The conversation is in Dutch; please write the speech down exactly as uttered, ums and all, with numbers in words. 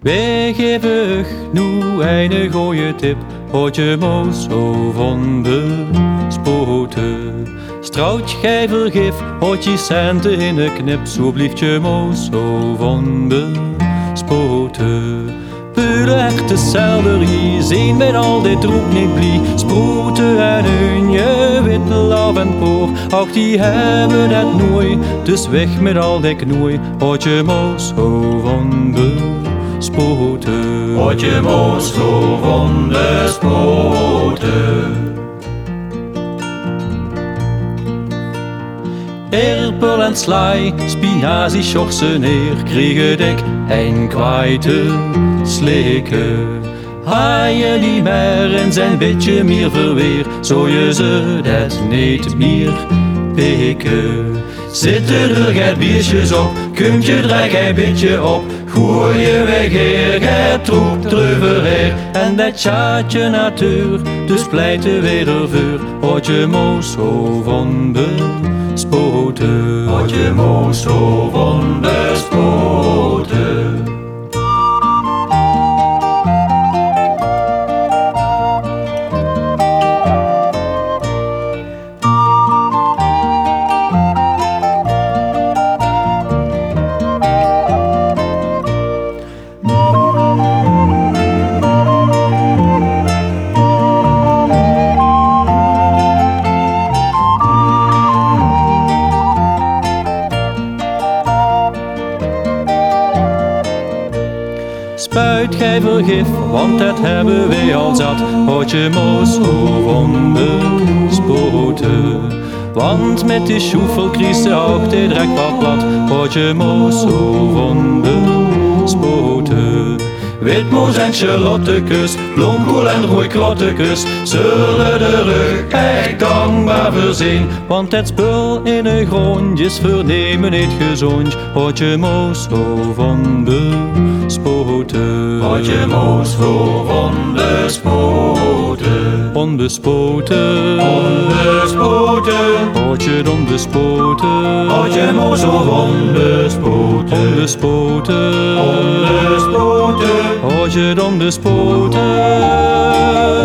Wij geven nu een goeie tip, hoort je moos zo van bespoten. Stroutje gij vergif, hoort je centen in de knip, zo blieft je moos zo van bespoten. Pulen echte selderie, zien met al dit troep niet blie. Sproeten en unje, witte af en poor, ach die hebben het nooit. Dus weg met al dit knoei, hoort je moos zo van bespoten. Hoort je moos zo van bespoten. Erpel en slaai, spinazie, schorsen neer, kregen ik een kwijte slikken. Haaien die meer in zijn beetje meer verweer, zo je ze dat niet meer pikken. Zitten er geen biertjes op, kunt je er een beetje op, gooi je weg hier, gij troep druivereer. En dat tjaatje natuur, dus pleiten weder vuur, hoort je moos zo van bespoten. Hoort je moos zo van bespoten. Spuit gij vergif, want dat hebben wij al zat, hoort je moos zo van bespoten. Want met die schoefel kriest de ook dit direct wat plat, hoort je moos zo van bespoten. Witmoes en charlottekes, blomkool en rooi krottekes, zullen de rug echt dankbaar voorzien. Want het spul in de grondjes vernemen niet gezond, hoort je moos zo van bespoten. Hoort je moos zo van bespoten. Onbespoten, onbespoten, hoort je dan bespoten. Hoort je moos zo van bespoten. Onbespoten, onbespoten, hoort je dan bespoten.